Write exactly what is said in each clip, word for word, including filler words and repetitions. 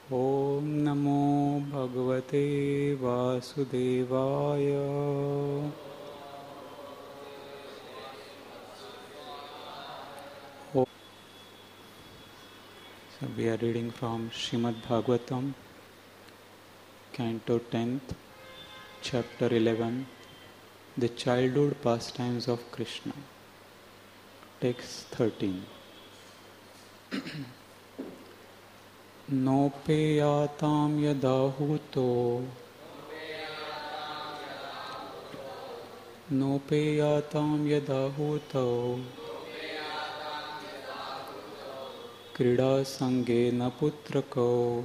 Om Namo Bhagavate Vasudevaya. So we are reading from Srimad Bhagavatam, Canto tenth, Chapter eleven, The Childhood Pastimes of Krishna. Text thirteen. Nopeyatam yadahuto Nopeyatam yadahuto Krida sangena putrako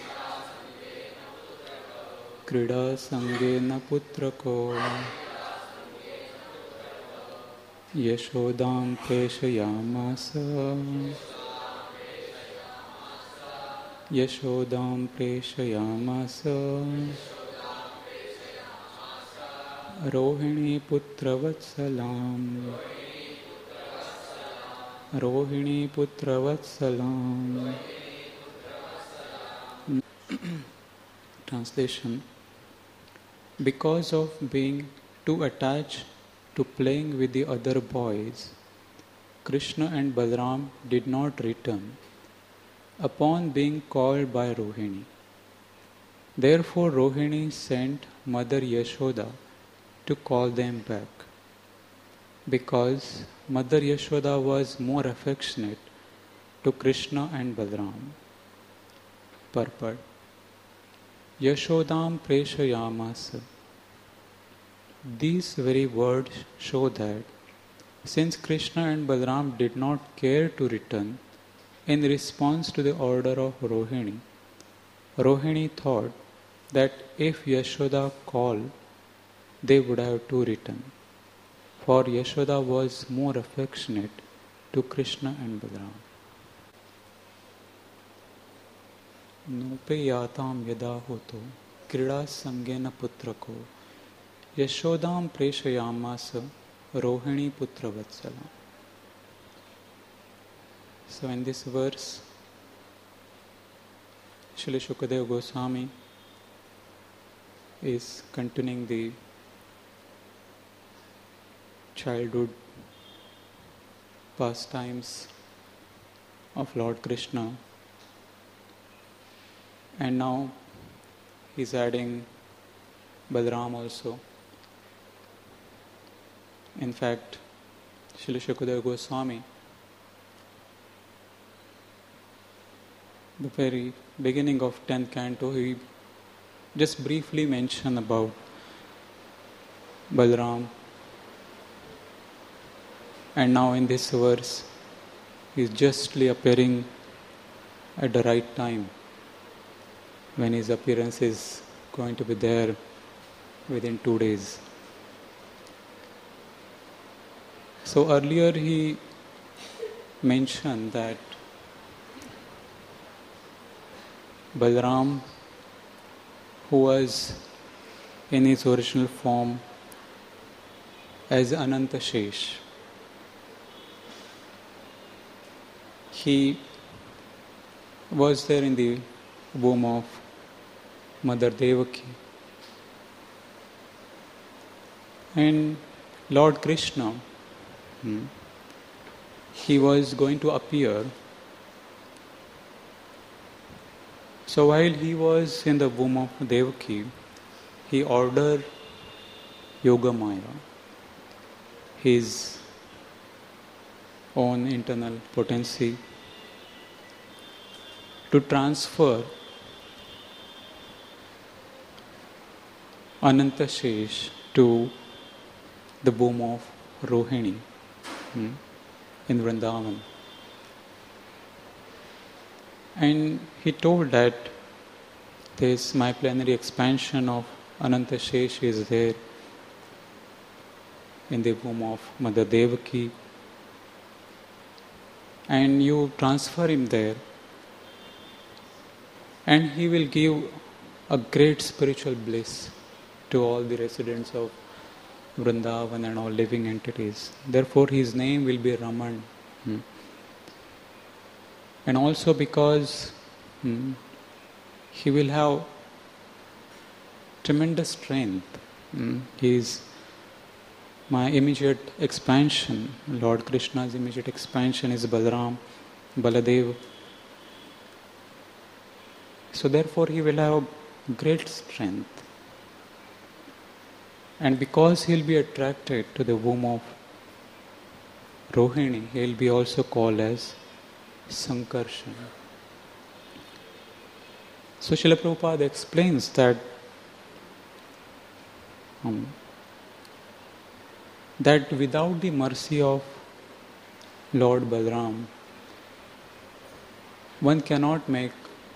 Krida sangena putrako Yashodam preshayamasa Yashodam preshayamasa Rohini putra vatsalam Rohini putra vatsalam. Translation. Because of being too attached to playing with the other boys, Krishna and Balaram did not return upon being called by Rohini. Therefore Rohini sent Mother Yashoda to call them back, because Mother Yashoda was more affectionate to Krishna and Balaram. Purport. Yashodam preshayamasa. These very words show that since Krishna and Balaram did not care to return in response to the order of Rohini, Rohini thought that if Yashoda called, they would have to return. For Yashoda was more affectionate to Krishna and Balaram. Nopeyatam yadahuto krida sangena putrako Yashodam preshayamasa Rohini putra vatsalam. So in this verse, Srila Shukadeva Goswami is continuing the childhood pastimes of Lord Krishna, and now he is adding Balaram also. In fact, Srila Shukadeva Goswami, the very beginning of tenth canto, he just briefly mentioned about Balaram, and now in this verse he is justly appearing at the right time, when his appearance is going to be there within two days. So earlier he mentioned that Balaram, who was in his original form as Ananta Shesh, he was there in the womb of Mother Devaki, and Lord Krishna, hmm, he was going to appear. So while he was in the womb of Devaki, he ordered Yogamaya, his own internal potency, to transfer Ananta Shesh to the womb of Rohini hmm, in Vrindavan. And he told that this my plenary expansion of Ananta Shesh is there in the womb of Mother Devaki, and you transfer him there, and he will give a great spiritual bliss to all the residents of Vrindavan and all living entities. Therefore his name will be Raman. Hmm. And also because hmm, he will have tremendous strength. Mm. He is my immediate expansion. Lord Krishna's immediate expansion is Balaram, Baladev. So therefore he will have great strength. And because he will be attracted to the womb of Rohini, he will be also called as Sankarshan. So Srila Prabhupada explains that um, that without the mercy of Lord Balaram, one cannot make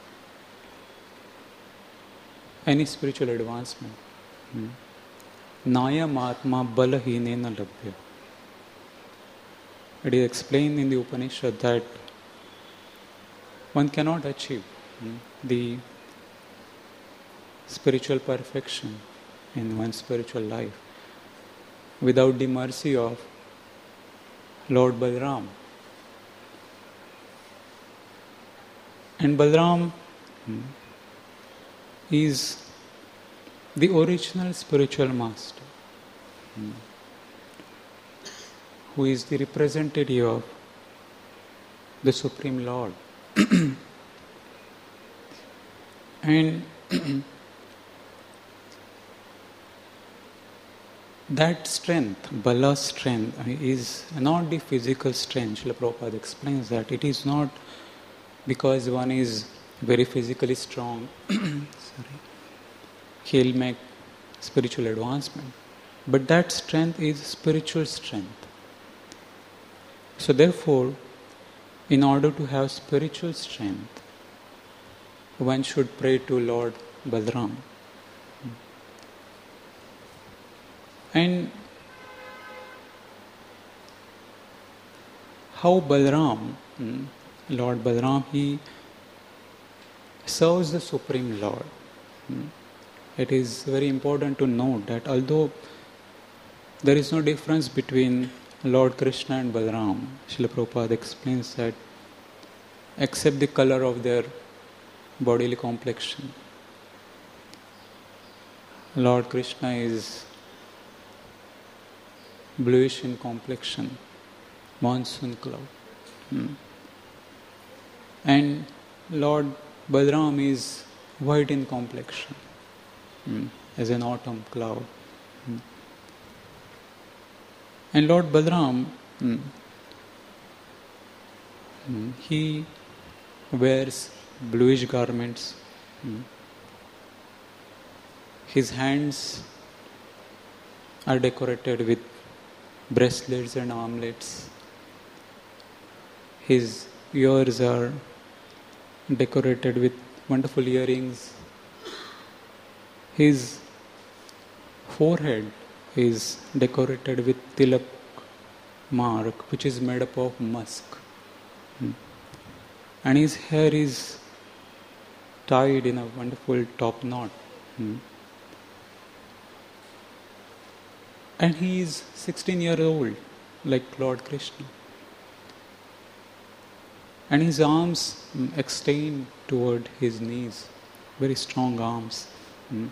any spiritual advancement. Hmm. Nayam atma balahinena labhya. It is explained in the Upanishad that one cannot achieve hmm, the spiritual perfection in one's spiritual life without the mercy of Lord Balaram. And Balaram hmm, is the original spiritual master, hmm, who is the representative of the Supreme Lord. And that strength, Bala strength, is not the physical strength. Srila Prabhupada explains that it is not because one is very physically strong, sorry, he'll make spiritual advancement. But that strength is spiritual strength. So therefore, in order to have spiritual strength, one should pray to Lord Balaram. And how Balaram, Lord Balaram, he serves the Supreme Lord. It is very important to note that although there is no difference between Lord Krishna and Balaram, Srila Prabhupada explains that except the color of their bodily complexion, Lord Krishna is bluish in complexion, monsoon cloud. Hmm. And Lord Balaram is white in complexion, hmm, as an autumn cloud. Hmm. And Lord Balaram, hmm, hmm, he wears bluish garments. Hmm. His hands are decorated with bracelets and armlets. His ears are decorated with wonderful earrings. His forehead is decorated with tilak mark, which is made up of musk. Hmm. And his hair is tied in a wonderful top knot. Hmm. And he is sixteen years old, like Lord Krishna. And his arms mm, extend toward his knees, very strong arms. Mm.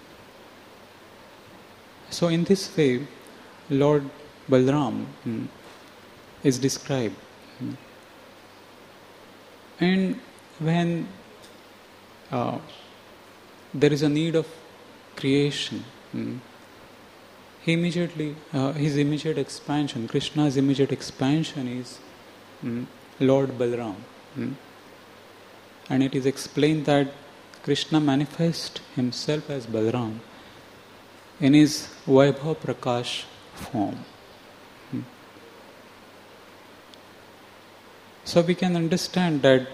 So in this way, Lord Balaram mm, is described. Mm. And when uh, there is a need of creation, mm, he immediately, uh, his immediate expansion, Krishna's immediate expansion is mm, Lord Balaram. Mm. And it is explained that Krishna manifests himself as Balaram in his Vaibhav Prakash form. Mm. So we can understand that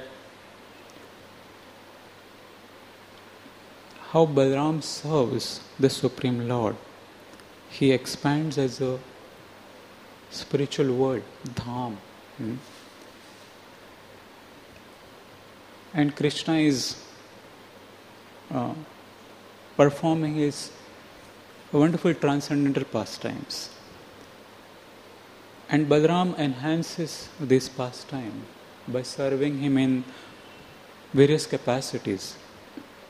how Balaram serves the Supreme Lord. He expands as a spiritual world, dham. Hmm? And Krishna is uh, performing his wonderful transcendental pastimes. And Balaram enhances this pastime by serving him in various capacities.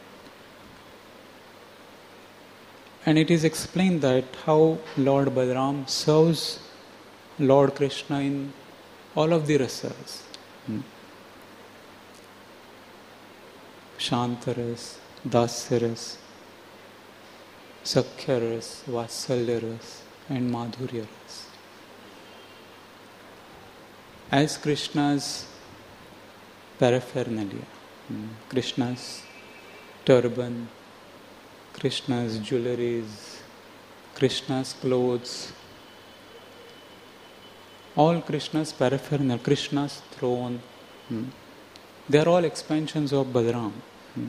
And it is explained that how Lord Balaram serves Lord Krishna in all of the rasas. Hmm. Shantaras, Dasyaras, Sakhyaras, Vatsalyaras, and Madhuryaras. As Krishna's paraphernalia, hmm. Krishna's turban, Krishna's jewelries, Krishna's clothes, all Krishna's paraphernalia, Krishna's throne, hmm. they are all expansions of Balaram. Hmm.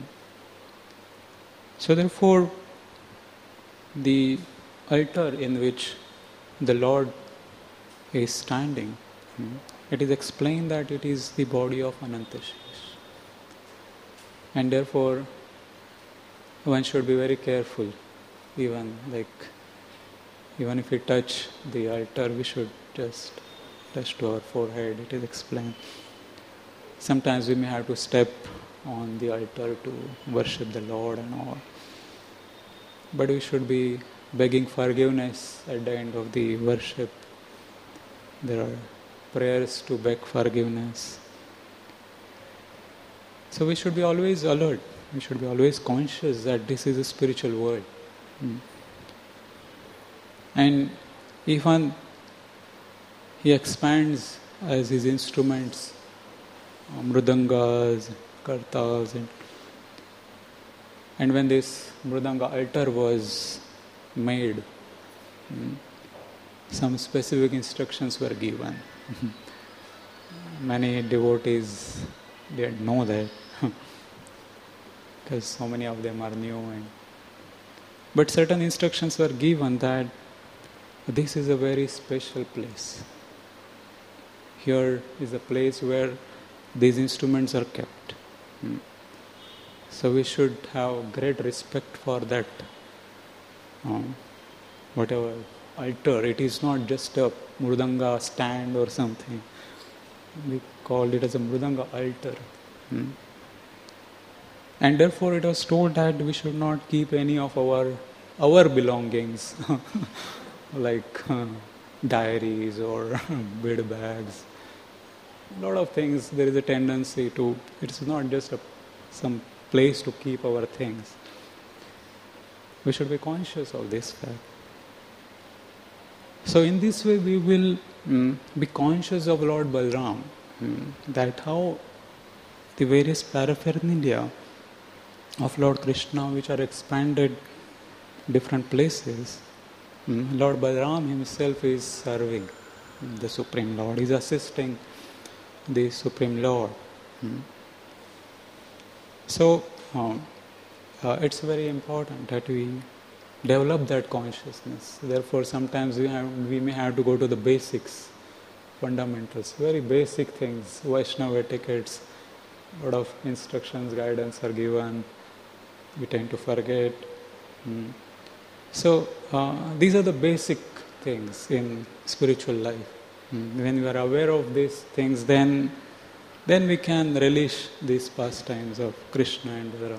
So therefore, the altar in which the Lord is standing, hmm, it is explained that it is the body of Anantashesh. And therefore, one should be very careful. Even like, even if we touch the altar, we should just touch to our forehead. It is explained. Sometimes we may have to step on the altar to worship the Lord and all. But we should be begging forgiveness at the end of the worship. There are prayers to beg forgiveness. So we should be always alert. We should be always conscious that this is a spiritual world. Hmm. And even he expands as his instruments, mrudangas, kartas, and, and when this mrudanga altar was made, hmm, some specific instructions were given. Many devotees didn't know that. Because so many of them are new. And but certain instructions were given that this is a very special place. Here is a place where these instruments are kept. Hmm. So we should have great respect for that. Um, whatever altar, it is not just a mrudanga stand or something. We called it as a mrudanga altar. Hmm. And therefore it was told that we should not keep any of our our belongings like uh, diaries or bead bags. A lot of things, there is a tendency to, it's not just a, some place to keep our things. We should be conscious of this fact. So in this way we will mm, be conscious of Lord Balaram, mm, that how the various paraphernalia of Lord Krishna which are expanded different places, mm, Lord Balaram himself is serving the Supreme Lord, is assisting the Supreme Lord. Mm. So um, uh, it's very important that we develop that consciousness. Therefore sometimes we, have, we may have to go to the basics, fundamentals, very basic things, Vaishnava etiquettes, a lot of instructions, guidance are given. We tend to forget. Mm. So uh, these are the basic things in spiritual life. Mm. When we are aware of these things, then then we can relish these pastimes of Krishna and Balaram.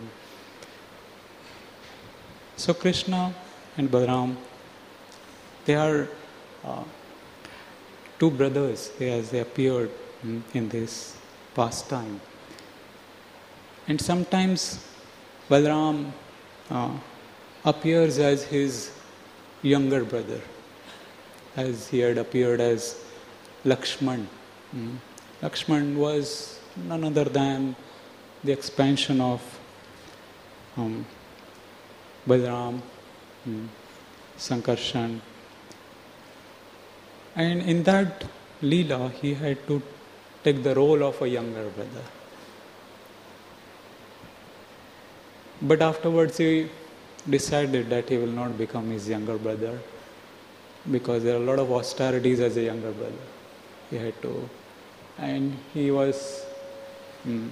So Krishna and Balaram, they are uh, two brothers as they appeared mm, in this pastime. And sometimes Balaram uh, appears as his younger brother, as he had appeared as Lakshman. Mm. Lakshman was none other than the expansion of um, Balaram, mm, Sankarshan. And in that Leela, he had to take the role of a younger brother. But afterwards he decided that he will not become his younger brother because there are a lot of austerities as a younger brother. He had to, and he was, mm,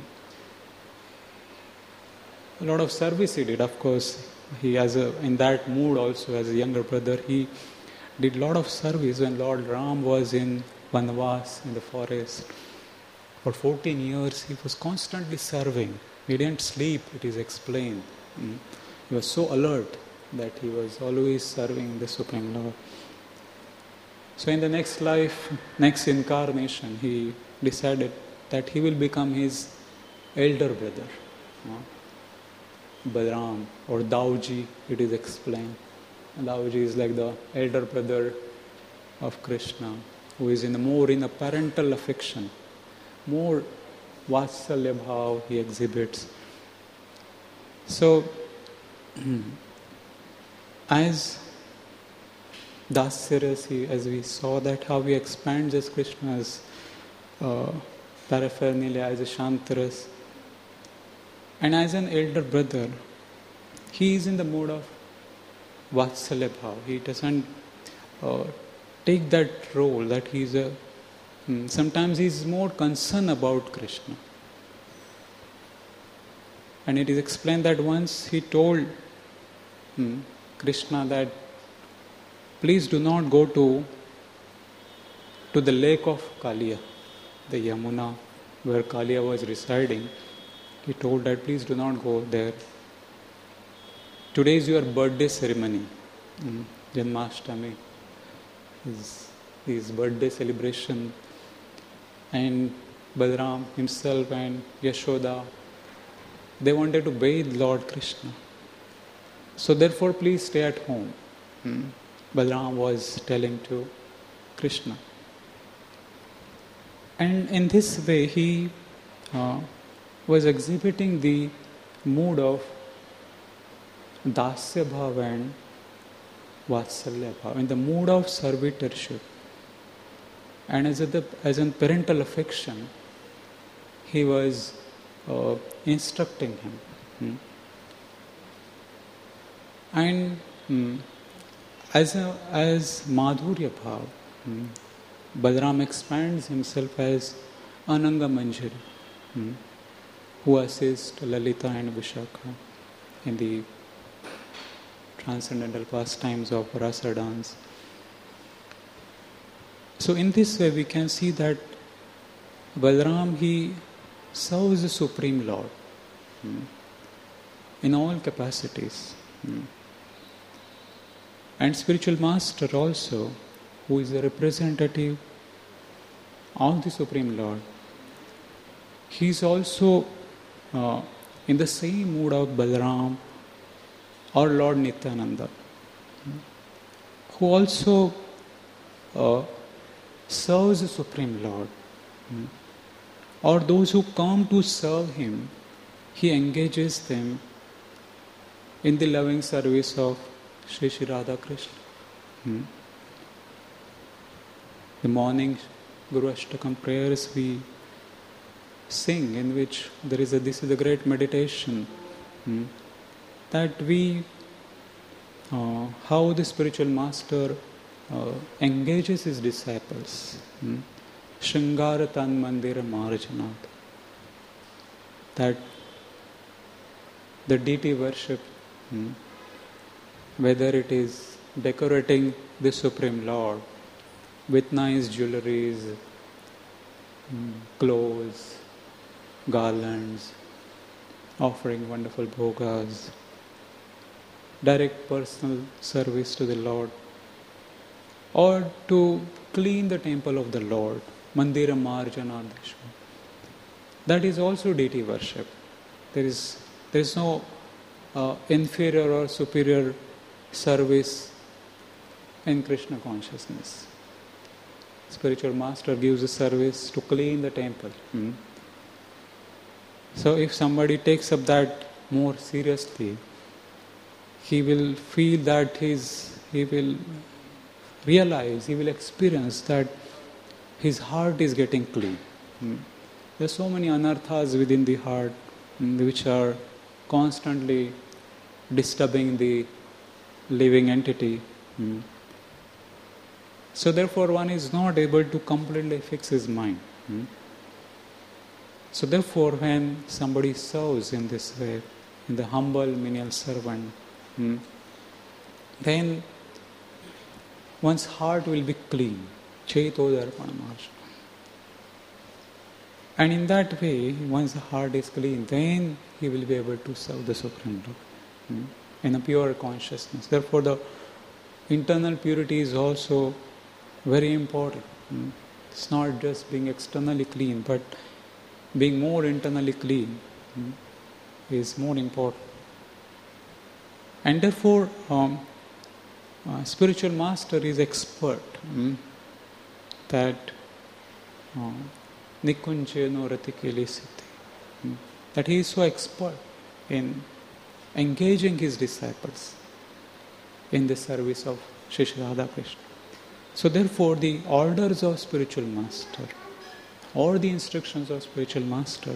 a lot of service he did. Of course, he as a, in that mood also as a younger brother, he did a lot of service when Lord Ram was in Vanvas in the forest. For fourteen years he was constantly serving. He didn't sleep, it is explained. Mm. He was so alert. that he was always serving the Supreme Lord. So in the next life, next incarnation, he decided that he will become his elder brother. You know, Balaram or Dauji, it is explained. Dauji is like the elder brother of Krishna, who is in a more in a parental affection, more Vatsalya bhav he exhibits. So, as Dasya, as we saw that how he expands as Krishna's uh, paraphernalia as a Shantaras, and as an elder brother, he is in the mood of Vatsalya bhav. He doesn't uh, take that role that he is a. Hmm, sometimes he is more concerned about Krishna. And it is explained that once he told hmm, Krishna that please do not go to to the lake of Kaliya, the Yamuna where Kaliya was residing. He told that please do not go there. Today is your birthday ceremony, hmm, Janmashtami, his, his birthday celebration, and Balaram himself and Yashoda, they wanted to bathe Lord Krishna. So therefore please stay at home. Hmm. Balaram was telling to Krishna. And in this way he uh, was exhibiting the mood of Dasya bhav and Vatsalya bhav, in the mood of servitorship. And as a, as in parental affection, he was uh, instructing him. Hmm. And hmm, as a, as Madhurya bhav, hmm, Balaram expands himself as Ananga Manjari, hmm, who assists Lalita and Vishakha in the transcendental pastimes of rasa dance. So in this way we can see that Balaram, he serves the Supreme Lord hmm, in all capacities. Hmm. And spiritual master also, who is a representative of the Supreme Lord, he is also uh, in the same mood of Balaram or Lord Nityananda, who also uh, serves the Supreme Lord. Or those who come to serve him, he engages them in the loving service of Sri Sri Radha Krishna. Hmm. The morning Guru Ashtakam prayers we sing, in which there is a, this is a great meditation, hmm, that we, uh, how the spiritual master uh, engages his disciples. Hmm. Shringara Tan Mandira Marjanat. That the deity worship, hmm, whether it is decorating the Supreme Lord with nice jewelries, hmm, clothes, garlands, offering wonderful bhogas, direct personal service to the Lord, or to clean the temple of the Lord, Mandira Marjana Deshva. That is also deity worship. There is there is no uh, inferior or superior service in Krishna consciousness. Spiritual master gives a service to clean the temple. Hmm? So if somebody takes up that more seriously, he will feel that his, he will realize, he will experience that his heart is getting clean. Hmm? There are so many anarthas within the heart, hmm, which are constantly disturbing the living entity. Hmm? So therefore one is not able to completely fix his mind. Hmm? So therefore when somebody serves in this way, in the humble menial servant, hmm, then one's heart will be clean. Chaitodarpanamarshana. And in that way, once the heart is clean, then he will be able to serve the Supreme Lord. Hmm? in a pure consciousness. Therefore, the internal purity is also very important. Mm. It's not just being externally clean, but being more internally clean mm, is more important. And therefore, um, uh, spiritual master is expert mm, that nikunje no ratikele siti, mm, that he is so expert in engaging his disciples in the service of Shri Radha Krishna. So therefore, the orders of spiritual master or the instructions of spiritual master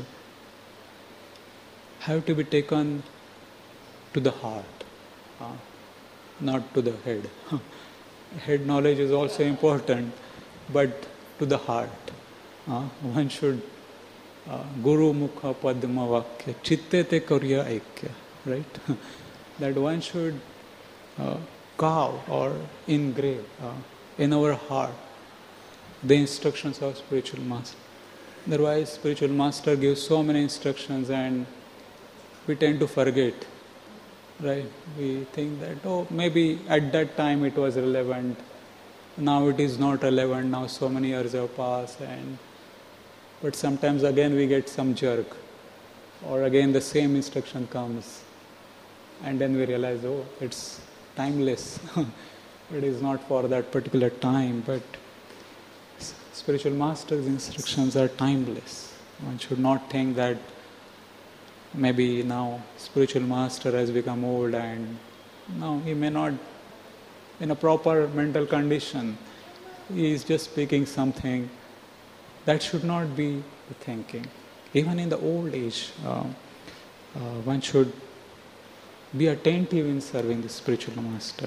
have to be taken to the heart, uh, not to the head. Head knowledge is also important, but to the heart. Uh, one should uh, Guru Mukha Padma Vakya Chitte Te Karya Aikya, right? That one should uh, carve or engrave uh, in our heart the instructions of spiritual master. Otherwise, spiritual master gives so many instructions and we tend to forget, right? We think that, oh, maybe at that time it was relevant, now it is not relevant, now so many years have passed, and but sometimes again we get some jerk, or again the same instruction comes, and then we realize, oh, it's timeless. It is not for that particular time, but spiritual master's instructions are timeless. One should not think that maybe now spiritual master has become old and now he may not in a proper mental condition. He is just speaking something. That should not be the thinking. Even in the old age, uh, uh, one should be attentive in serving the spiritual master.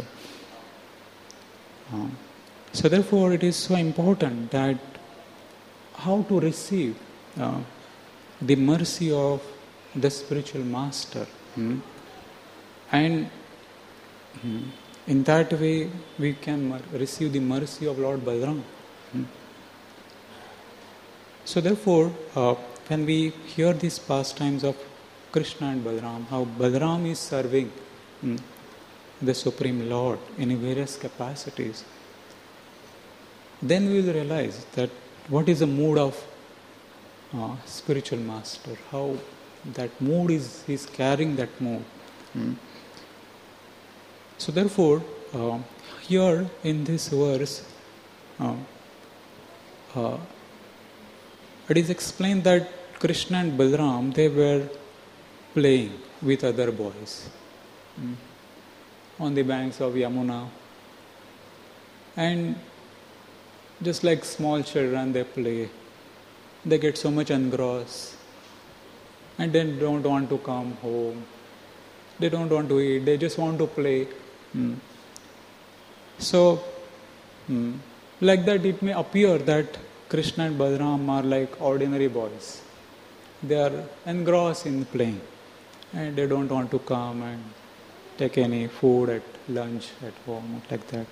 Uh, so therefore it is so important that how to receive uh, the mercy of the spiritual master. Hmm? And hmm, in that way we can mer- receive the mercy of Lord Balaram. Hmm? So therefore, uh, when we hear these pastimes of Krishna and Balaram, how Balaram is serving hmm, the Supreme Lord in various capacities, then we will realize that what is the mood of uh, spiritual master, how that mood is, he is carrying that mood. Hmm. So therefore, uh, here in this verse, uh, uh, it is explained that Krishna and Balaram, they were playing with other boys hmm, on the banks of Yamuna, and just like small children, they play. They get so much engrossed and then don't want to come home. They don't want to eat. They just want to play. Hmm. So, hmm, like that it may appear that Krishna and Balaram are like ordinary boys. They are engrossed in playing and they don't want to come and take any food at lunch at home, like that.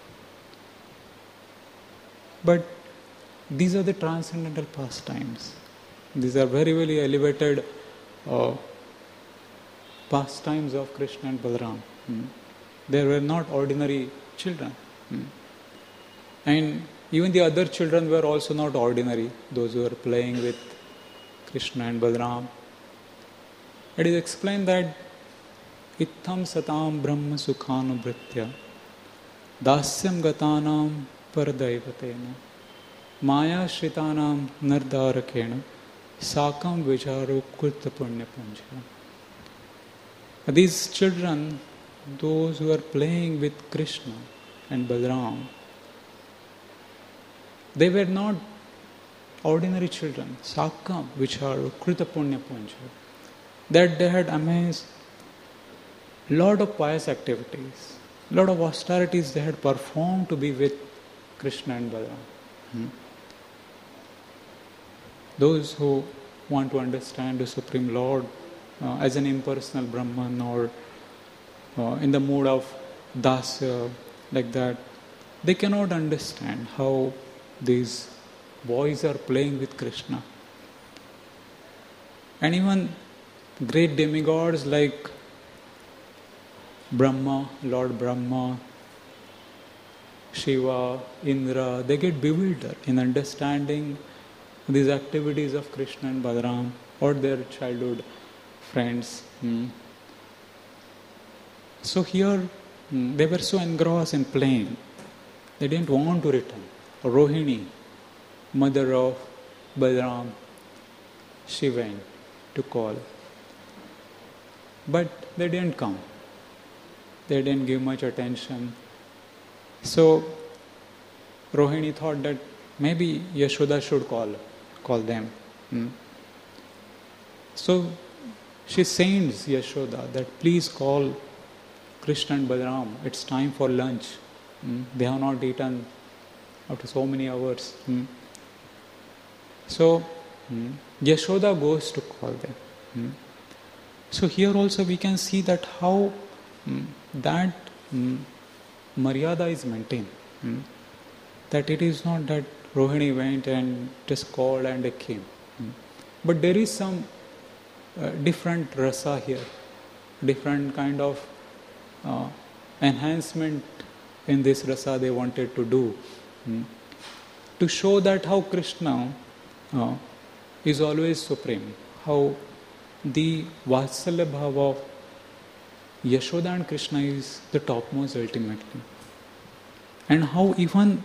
But these are the transcendental pastimes. These are very, very elevated uh, pastimes of Krishna and Balaram. Hmm. They were not ordinary children. Hmm. And even the other children were also not ordinary, those who were playing with Krishna and Balaram. It is explained that Ittham satam brahma sukhanubhritya dasyam gatanam paradaivatena maya shritanam nardarakena sakam vicharo kurta punya punja. These children, those who are playing with Krishna and Balaram, they were not ordinary children, sakam vicharo kurta punya punja, that they had amassed lot of pious activities, lot of austerities they had performed to be with Krishna and Balaram. Hmm. Those who want to understand the Supreme Lord uh, as an impersonal Brahman or uh, in the mood of dasya, like that, they cannot understand how these boys are playing with Krishna. And even great demigods like Brahma, Lord Brahma, Shiva, Indra, they get bewildered in understanding these activities of Krishna and Balaram or their childhood friends. Hmm. So here hmm, they were so engrossed in playing, they didn't want to return. Rohini, mother of Balaram, she went to call. But they didn't come. They didn't give much attention. So Rohini thought that maybe Yashoda should call, call them. Hmm. So she sends Yashoda that please call Krishna and Balaram. It's time for lunch. Hmm. They have not eaten after so many hours. Hmm. So hmm, Yashoda goes to call them. Hmm. So here also we can see that how hmm, that hmm, Maryada is maintained. Hmm. That it is not that Rohini went and just called and they came. Hmm. But there is some uh, different rasa here, different kind of uh, enhancement in this rasa they wanted to do. Hmm. To show that how Krishna uh, is always supreme, how the Vatsalya Bhava of Yashoda and Krishna is the topmost ultimately. And how even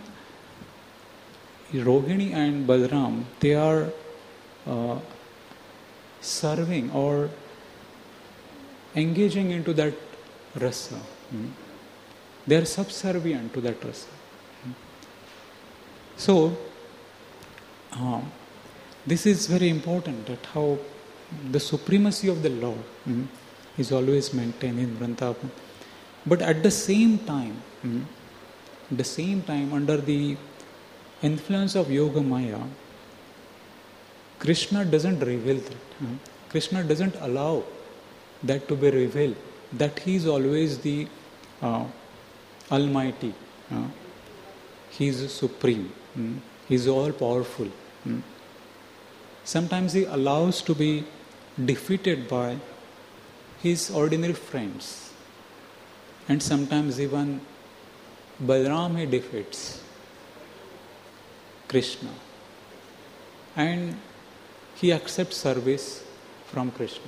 Rohini and Balaram, they are uh, serving or engaging into that rasa. Hmm. They are subservient to that rasa. Hmm. So, uh, this is very important, that how the supremacy of the Lord hmm, is always maintained in Vrindavan. But at the same time, hmm, at the same time, under the influence of Yoga Maya, Krishna doesn't reveal that. Hmm. Krishna doesn't allow that to be revealed, that he is always the uh, Almighty. Uh, he is supreme. Hmm. He is all powerful. Hmm. Sometimes he allows to be defeated by his ordinary friends. And sometimes even Balaram he defeats Krishna. And he accepts service from Krishna.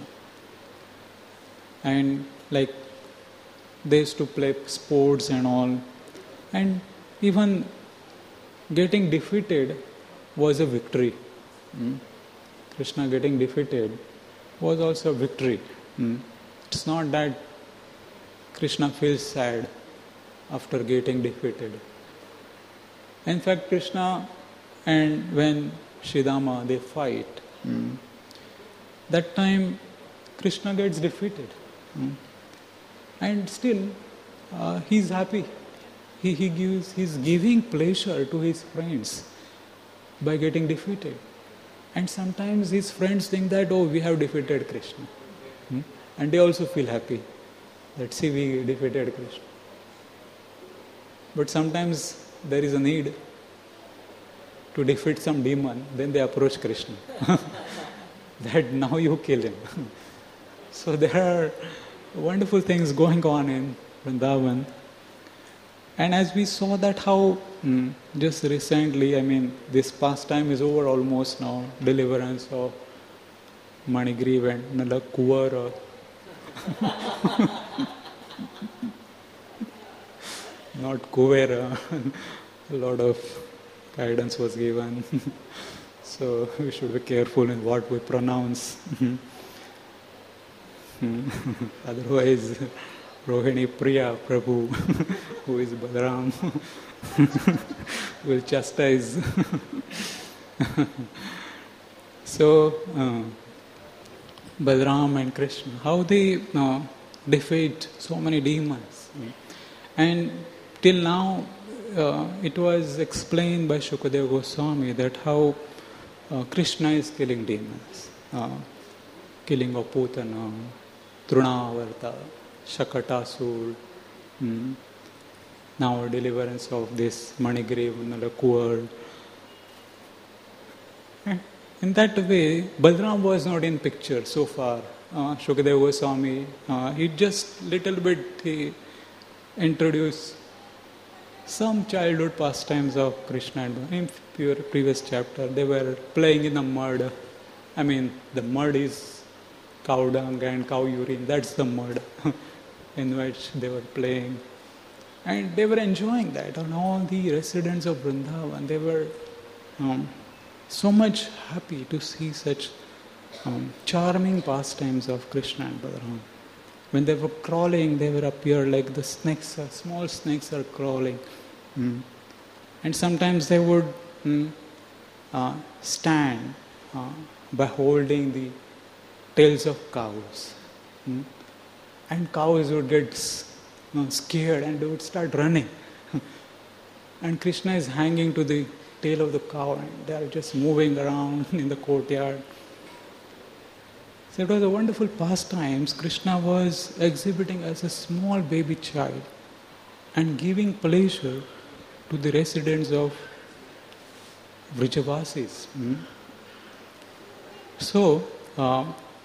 And like they used to play sports and all. And even getting defeated was a victory. Hmm. Krishna getting defeated was also a victory. Hmm. It's not that Krishna feels sad after getting defeated. In fact, Krishna and when Shridama they fight, hmm, that time Krishna gets defeated. Hmm. And still uh, he's happy. He, he gives, he's giving pleasure to his friends by getting defeated. And sometimes his friends think that, oh, we have defeated Krishna. Hmm? And they also feel happy that, see, we defeated Krishna. But sometimes there is a need to defeat some demon, then they approach Krishna. That now you kill him. So there are wonderful things going on in Vrindavan. And as we saw that how mm, just recently, I mean, this pastime is over almost now, deliverance of Manigriva and Nala Kuvara. Not Kuvera. A lot of guidance was given. So we should be careful in what we pronounce. Otherwise, Rohini Priya Prabhu, who is Balaram, will chastise. So, uh, Balaram and Krishna, how they uh, defeat so many demons. And till now, uh, it was explained by Shukadeva Goswami that how uh, Krishna is killing demons. Uh, killing of Putana, Trunavarta, Shakatasur, hmm. now deliverance of this Manigriva, Nalakuar. In that way, Balaram was not in picture so far uh, Shukadeva Goswami, uh, he just little bit he introduced some childhood pastimes of Krishna and Balaram. In pure previous chapter, they were playing in the mud. I mean, the mud is cow dung and cow urine. That's the mud in which they were playing. And they were enjoying that. And all the residents of Vrindavan, they were um, so much happy to see such um, charming pastimes of Krishna and Balaram. When they were crawling, they would appear like the snakes, are, small snakes are crawling. Mm. And sometimes they would mm, uh, stand uh, by holding the tails of cows. Mm. And cows would get uh, scared and they would start running. And Krishna is hanging to the tail of the cow and they are just moving around in the courtyard. So it was a wonderful pastime. Krishna was exhibiting as a small baby child and giving pleasure to the residents of Vrijavasis. Hmm? So, uh,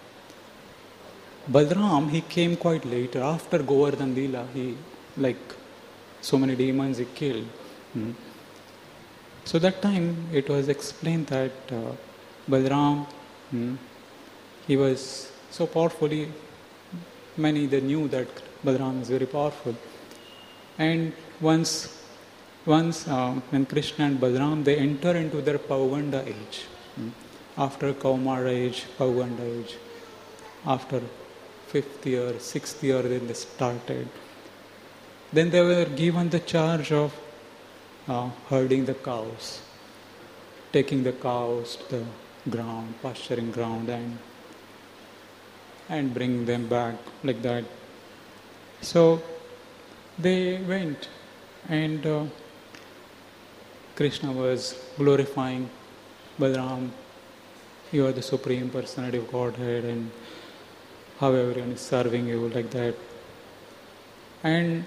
Balram, he came quite later. After Govardhan Leela, he, like so many demons he killed. Hmm? So that time it was explained that uh, Balram, hmm, he was so powerfully, many they knew that Balram is very powerful. And once, once uh, when Krishna and Balram, they enter into their Pauganda age, hmm, after Kaumara age, Pauganda age, after fifth year, sixth year, then they started. Then they were given the charge of uh, herding the cows, taking the cows to the ground, pasturing ground, and and bring them back like that. So they went, and uh, Krishna was glorifying Balaram. You are the Supreme Personality of Godhead, and how everyone is serving you like that. And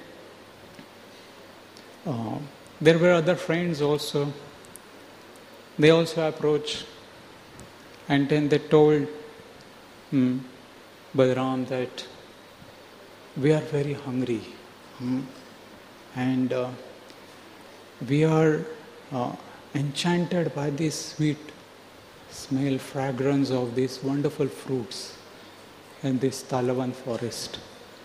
uh, there were other friends also. They also approached, and then they told hmm, Balaram that we are very hungry, hmm, and uh, we are uh, enchanted by this sweet smell, fragrance of these wonderful fruits in this Talavan forest.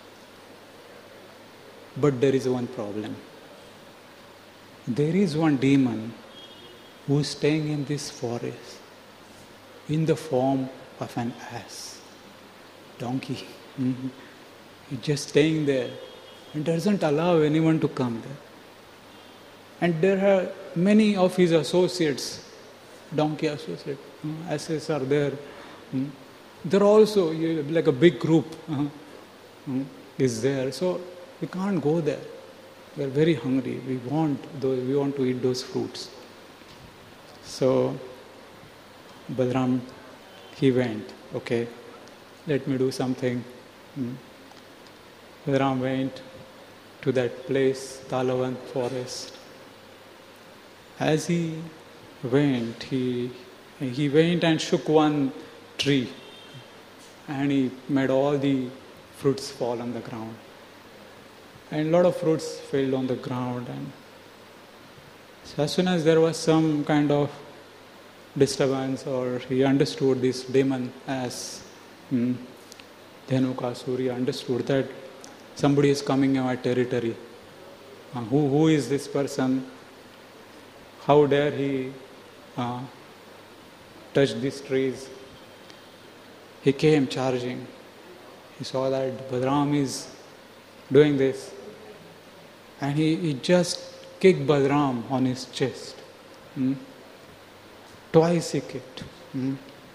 But there is one problem. There is one demon who is staying in this forest in the form of an ass, donkey. Mm-hmm. He's just staying there and doesn't allow anyone to come there. And there are many of his associates, donkey associates, mm, asses are there. Mm. They're also like a big group uh, mm, is there. So we can't go there. We're very hungry. We want those, we want to eat those fruits. So Balaram, he went, okay, let me do something. Mm. Balaram went to that place, Talavan forest. As he went, he he went and shook one tree, and he made all the fruits fall on the ground. And a lot of fruits fell on the ground. And so as soon as there was some kind of disturbance, or he understood this demon as hmm, Dhenukasura, he understood that somebody is coming in my territory. Uh, who who is this person? How dare he uh, touch these trees? He came charging. He saw that Balaram is doing this. And he, he just kicked Balaram on his chest. Hmm? Twice he kicked. Hmm?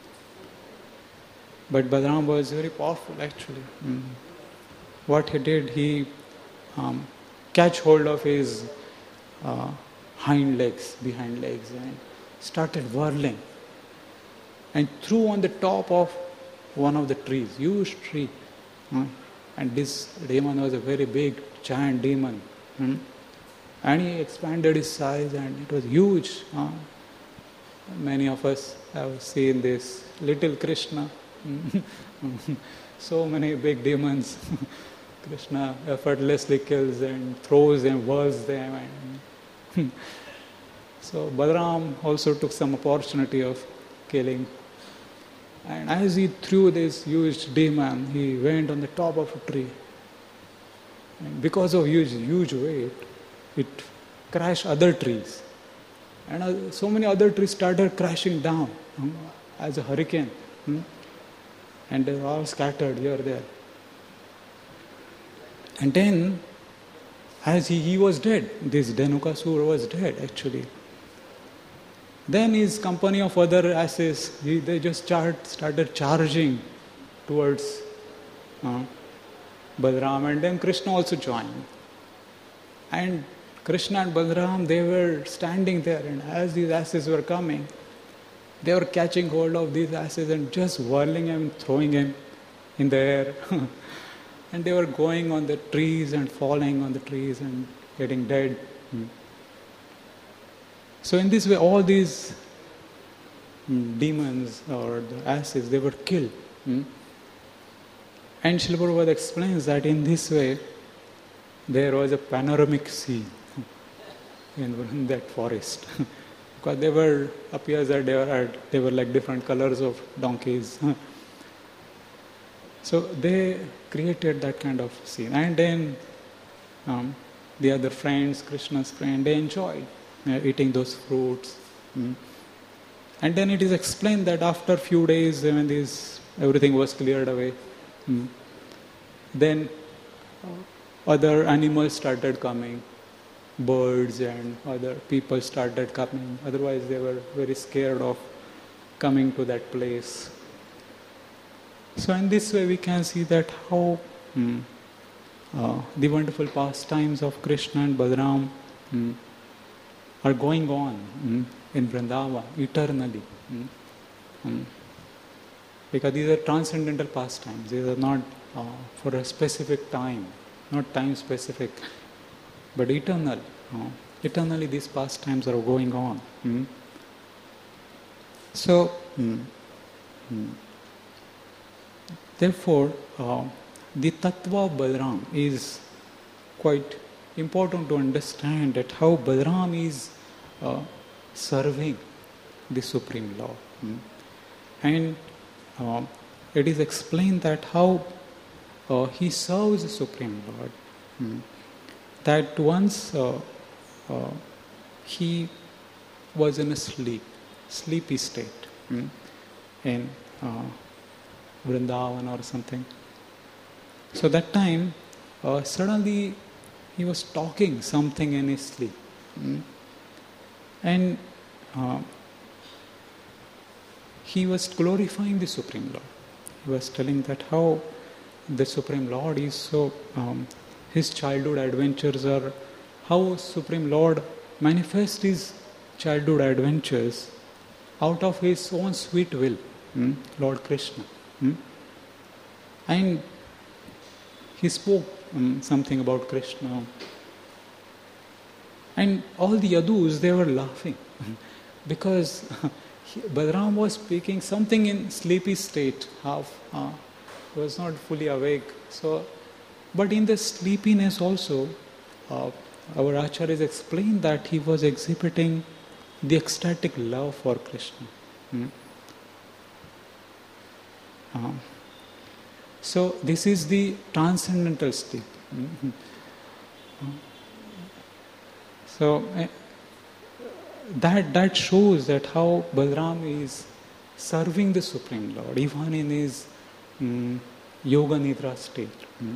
But Balaram was very powerful actually. Hmm? What he did, he um, catch hold of his uh, hind legs, behind legs, and started whirling and threw on the top of one of the trees, huge tree. Hmm? And this demon was a very big, giant demon. Hmm? And he expanded his size and it was huge. Huh? Many of us have seen this little Krishna So many big demons. Krishna effortlessly kills and throws them, whirls them. And so Balaram also took some opportunity of killing. And as he threw this huge demon, he went on the top of a tree. And because of huge, huge weight, it crashed other trees. And uh, so many other trees started crashing down um, as a hurricane. Hmm? And they were all scattered here, there. And then, as he, he was dead, this Dhenukasur was dead actually. Then his company of other asses, he, they just chart, started charging towards uh, Balaram, and then Krishna also joined. And Krishna and Balaram, they were standing there, and as these asses were coming, they were catching hold of these asses and just whirling them, throwing them in the air. And they were going on the trees and falling on the trees and getting dead. So in this way, all these demons or the asses, they were killed. And Srila Prabhupada explains that in this way, there was a panoramic scene in that forest. Because they were, appears that they were, they were like different colors of donkeys. So they created that kind of scene. And then um, the other friends, Krishna's friend, they enjoyed uh, eating those fruits. Mm. And then it is explained that after a few days, when this everything was cleared away, mm, then other animals started coming. Birds and other people started coming. Otherwise, they were very scared of coming to that place. So in this way, we can see that how mm, uh, the wonderful pastimes of Krishna and Balaram mm, are going on mm, in Vrindavan eternally. Mm, mm. Because these are transcendental pastimes. These are not uh, for a specific time, not time specific, but eternal. Uh, eternally these pastimes are going on. Mm. So, mm, mm. therefore, uh, the Tattva of Balaram is quite important to understand that how Balaram is uh, serving the Supreme Lord. Mm. And uh, it is explained that how uh, he serves the Supreme Lord. Mm. That once uh, uh, he was in a sleep, sleepy state mm, in uh, Vrindavan or something. So that time, uh, suddenly he was talking something in his sleep. Mm, and uh, he was glorifying the Supreme Lord. He was telling that how the Supreme Lord is so... Um, his childhood adventures are how Supreme Lord manifests his childhood adventures out of his own sweet will, hmm? Lord Krishna. Hmm? And he spoke um, something about Krishna. And all the Yadus, they were laughing because he, Balaram was speaking something in sleepy state, half, uh, was not fully awake. So But in the sleepiness also, uh, our acharyas explained that he was exhibiting the ecstatic love for Krishna. Hmm? Uh, so this is the transcendental state. Mm-hmm. Uh, so uh, that that shows that how Balaram is serving the Supreme Lord, even in his um, yoga nidra state. Hmm?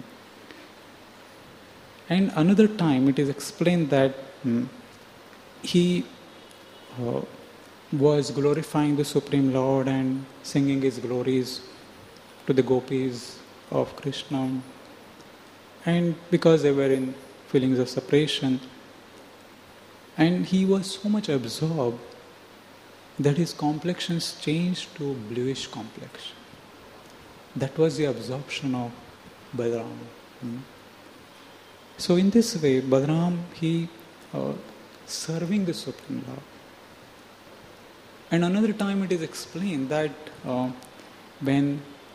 And another time it is explained that hmm, he uh, was glorifying the Supreme Lord and singing his glories to the gopis of Krishna. And because they were in feelings of separation, and he was so much absorbed that his complexions changed to bluish complexion. That was the absorption of Balaram. Hmm. So in this way, Balaram, he uh, serving the Supreme Lord. And another time it is explained that uh, when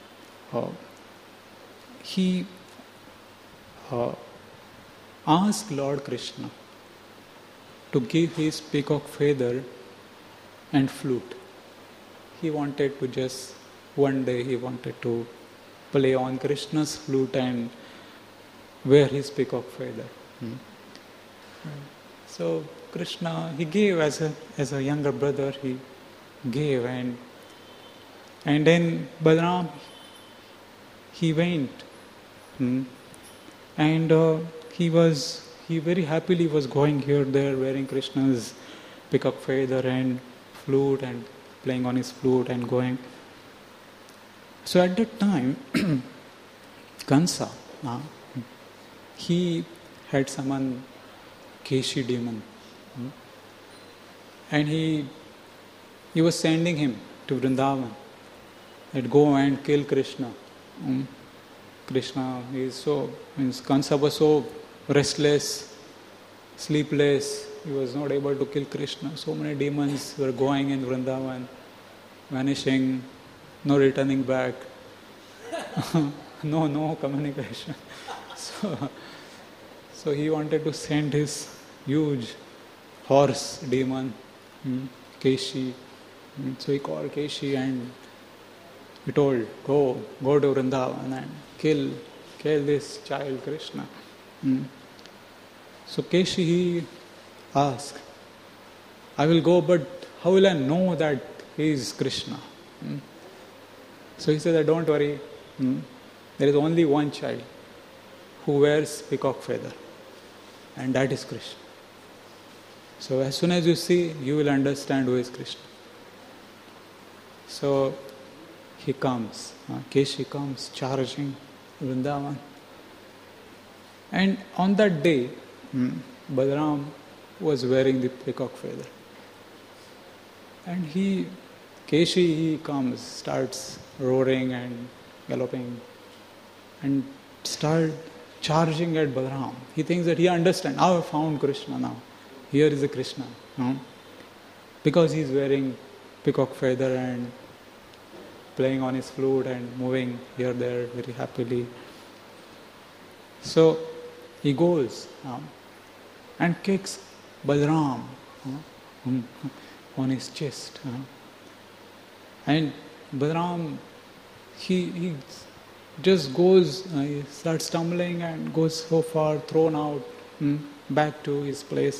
uh, he uh, asked Lord Krishna to give his peacock feather and flute. He wanted to just, one day he wanted to play on Krishna's flute and wear his peacock feather. Hmm. So Krishna, he gave as a as a younger brother, he gave, and and then Balaram, he went, hmm, and uh, he was he very happily was going here there wearing Krishna's peacock feather and flute and playing on his flute and going. So at that time, Kansa, uh, he had summoned Keshi demon, hmm, and he he was sending him to Vrindavan that go and kill Krishna. Hmm. Krishna is so, means Kansa was so restless, sleepless, he was not able to kill Krishna. So many demons were going in Vrindavan, vanishing, no returning back, no no communication. So, so he wanted to send his huge horse demon, hmm, Keshi. Hmm. So he called Keshi and he told, go, go to Vrindavan and kill, kill this child Krishna. Hmm. So Keshi, he asked, I will go, but how will I know that he is Krishna? Hmm. So he said, don't worry, hmm, there is only one child who wears peacock feather, and that is Krishna. So as soon as you see, you will understand who is Krishna. So he comes, uh, Keshi comes charging Vrindavan. And on that day, hmm, Balaram was wearing the peacock feather. And he, Keshi, he comes, starts roaring and galloping and start charging at Balaram. He thinks that he understands, now I have found Krishna now. Here is a Krishna. No? Because he is wearing peacock feather and playing on his flute and moving here there very happily. So he goes uh, and kicks Balaram uh, on his chest. Uh, and Balaram, he, he just goes, uh, he starts stumbling and goes so far, thrown out, um, back to his place.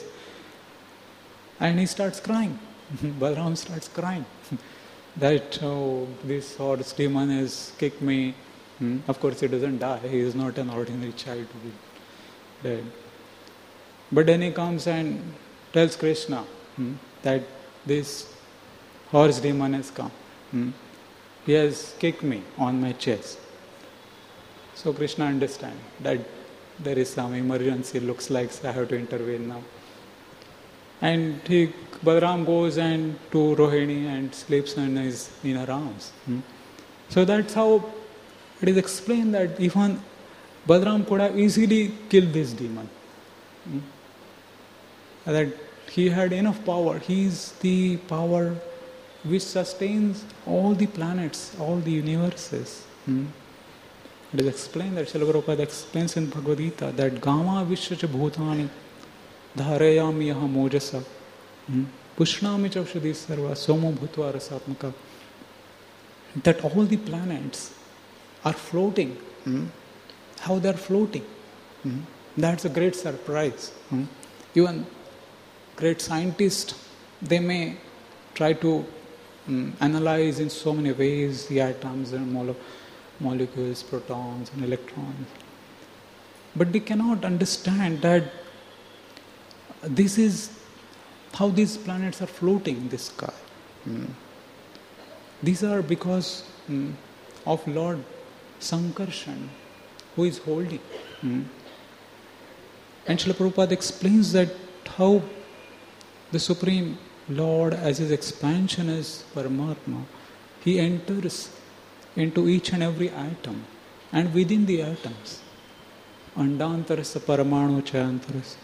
And he starts crying. Balaram starts crying. That, oh, this horse demon has kicked me. Hmm. Of course, he doesn't die. He is not an ordinary child to be dead. But then he comes and tells Krishna hmm, that this horse demon has come. Hmm. He has kicked me on my chest. So Krishna understands that there is some emergency. Looks like I have to intervene now. And he, Balaram goes and to Rohini and sleeps in his in her arms. Hmm. So that's how it is explained that even Balaram could have easily killed this demon. Hmm. That he had enough power. He is the power which sustains all the planets, all the universes. Hmm. It is explained that Srila Prabhupada explains in Bhagavad Gita that Gama Vishwacha Bhutani Dharayami yaha mojasa Pushnami chaushadhi sarva somo bhutva rasatmaka. That all the planets are floating. Hmm? How they are floating. Hmm? That's a great surprise. Hmm? Even great scientists, they may try to um, analyze in so many ways the atoms and mole- molecules, protons and electrons. But they cannot understand that this is how these planets are floating in the sky. Mm. These are because mm, of Lord Sankarshan, who is holding. Mm. And Srila Prabhupada explains that how the Supreme Lord, as his expansion is Paramatma, he enters into each and every atom and within the atoms. Andantarasa paramanu chayantarasa.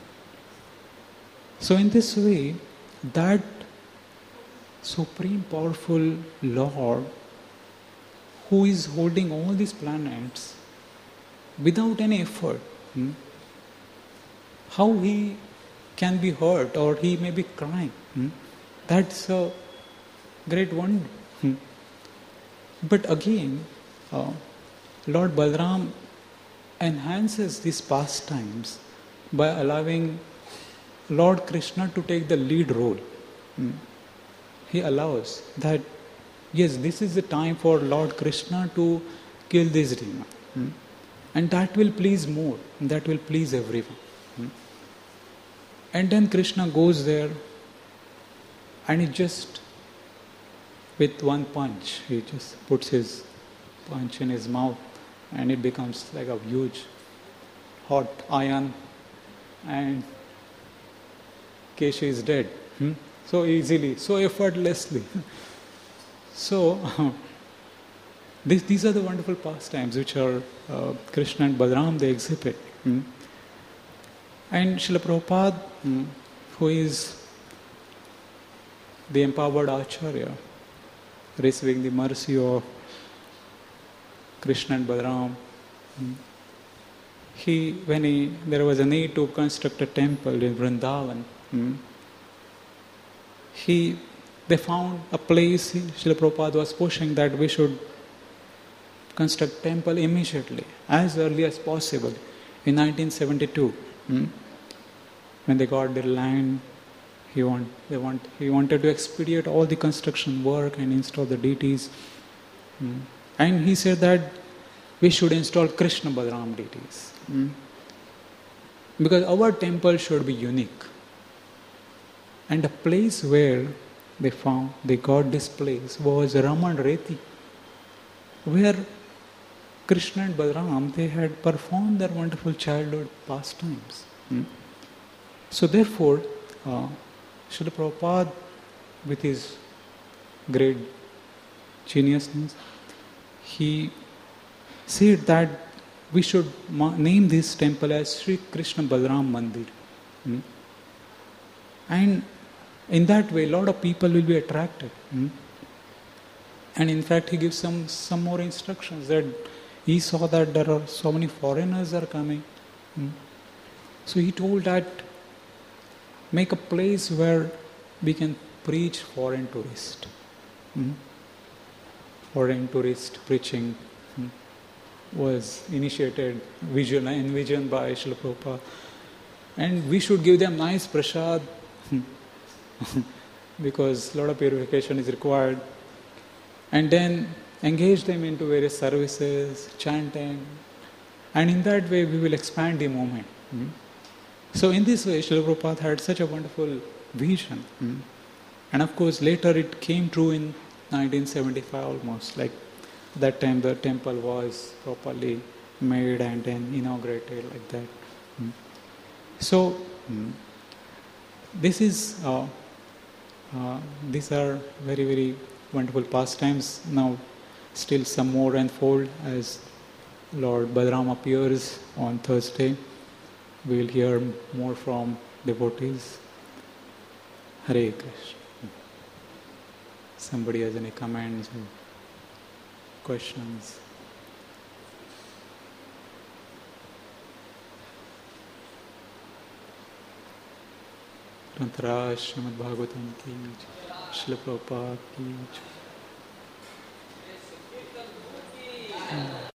So in this way, that supreme powerful Lord who is holding all these planets without any effort. Hmm? How he can be hurt or he may be crying. Hmm? That's a great wonder. Hmm? But again, uh, Lord Balram enhances these pastimes by allowing Lord Krishna to take the lead role. Hmm? He allows that, yes, this is the time for Lord Krishna to kill this demon. Hmm? And that will please more, that will please everyone. Hmm? And then Krishna goes there and he just, with one punch, he just puts his punch in his mouth and it becomes like a huge hot iron and Keshi is dead. Hmm? So easily, so effortlessly. So, this, these are the wonderful pastimes which are uh, Krishna and Balaram, they exhibit. Hmm? And Srila Prabhupada, hmm, who is the empowered Acharya, receiving the mercy of Krishna and Balaram, hmm, he, when he, there was a need to construct a temple in Vrindavan, hmm, he, they found a place, Srila Prabhupada was pushing that we should construct temple immediately, as early as possible, in nineteen seventy-two. Hmm? When they got their land, he, want, they want, he wanted to expedite all the construction work and install the deities. Hmm? And he said that we should install Krishna Balaram deities. Hmm? Because our temple should be unique. And the place where they found, they got this place was Raman Reti, where Krishna and Balaram, they had performed their wonderful childhood pastimes. Hmm? So therefore, uh, Srila Prabhupada, with his great geniusness, he said that we should ma- name this temple as Sri Krishna Balaram Mandir. Hmm? And in that way, a lot of people will be attracted. Hmm? And in fact, he gives some, some more instructions that he saw that there are so many foreigners are coming. Hmm? So he told that make a place where we can preach foreign tourists. Hmm? Foreign tourist preaching hmm, was initiated, vision, envisioned by Srila Prabhupada. And we should give them nice prasad because a lot of purification is required. And then engage them into various services, chanting. And in that way we will expand the movement. Hmm? So in this way, Srila Prabhupada had such a wonderful vision. Hmm? And of course later it came true in nineteen seventy-five almost. Like that time the temple was properly made and then inaugurated like that. Hmm? So hmm, this is, uh, uh, these are very very wonderful pastimes. Now still some more unfold as Lord Balaram appears on Thursday. We will hear more from devotees. Hare Krishna. Somebody has any comments or questions? Grantharaj Srimad Bhagavatam ki, Srila Prabhupada ki.